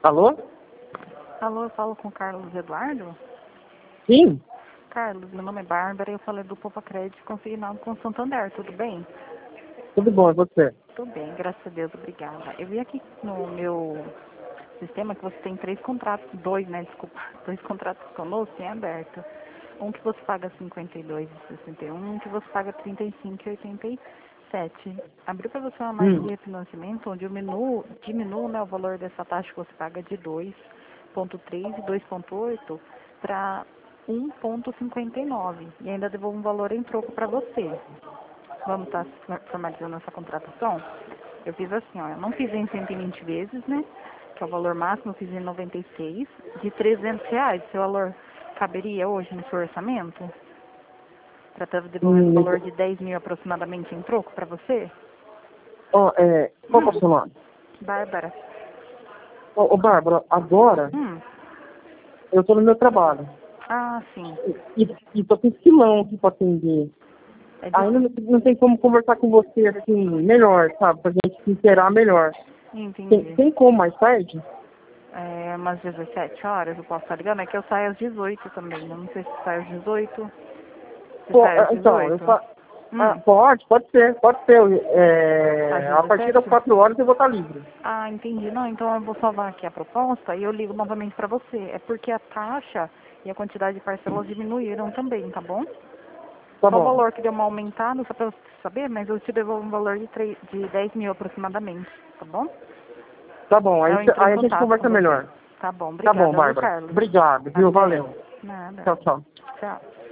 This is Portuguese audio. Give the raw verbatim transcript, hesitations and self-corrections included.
Alô? Alô, eu falo com o Carlos Eduardo? Sim? Carlos, meu nome é Bárbara e eu falei do Poupa Crédito consignado com o Santander, tudo bem? Tudo bom, e você? Tudo bem, graças a Deus, obrigada. Eu vi aqui no meu sistema que você tem três contratos, dois, né, desculpa, dois contratos conosco em aberto. Um que você paga cinquenta e dois reais e sessenta e um, um que você paga trinta e cinco reais e oitenta e sete. Abriu para você uma margem Hum. de refinanciamento onde diminui, diminui né, o valor dessa taxa que você paga de dois vírgula três e dois vírgula oito para um vírgula cinquenta e nove e ainda devolvo um valor em troco para você. Vamos estar formalizando essa contratação? Eu fiz assim, ó, eu não fiz em cento e vinte vezes, né? Que é o valor máximo, eu fiz em noventa e seis, de trezentos reais. Seu valor caberia hoje no seu orçamento? Tratando de devolver um Hum, valor de dez mil aproximadamente em troco para você? Ó, é, qual que é o Hum, seu nome? Bárbara. Ô, ô, Bárbara, agora Hum, eu tô no meu trabalho. ah, sim. E, e tô com esse quilão aqui pra atender. É de... Ainda não, não tem como conversar com você assim, melhor, sabe? Pra gente se inteirar melhor. Tem, Entendi. tem como mais tarde? É, umas dezessete horas eu posso estar ligando? É que eu saio às dezoito também. Eu não sei se sai às dezoito. Se Pô, sai às é, então, eu dezoito? fa... ah, Hum, pode, pode ser, pode ser. às É, a partir das dezessete? quatro horas eu vou estar livre. Ah, entendi. Não, então eu vou salvar aqui a proposta e eu ligo novamente para você. É porque a taxa e a quantidade de parcelas diminuíram também, tá bom? Tá Só o bom, valor que deu uma aumentada, só para você saber, mas eu te devolvo um valor de, três, de dez mil aproximadamente, tá bom? tá bom. Aí, Eu entro em aí a gente contato com conversa você. melhor. Tá bom, Tá bom, obrigada, viu, Bárbara. Carlos? Obrigado, viu? Até. Valeu. Nada. Tchau, tchau. Tchau.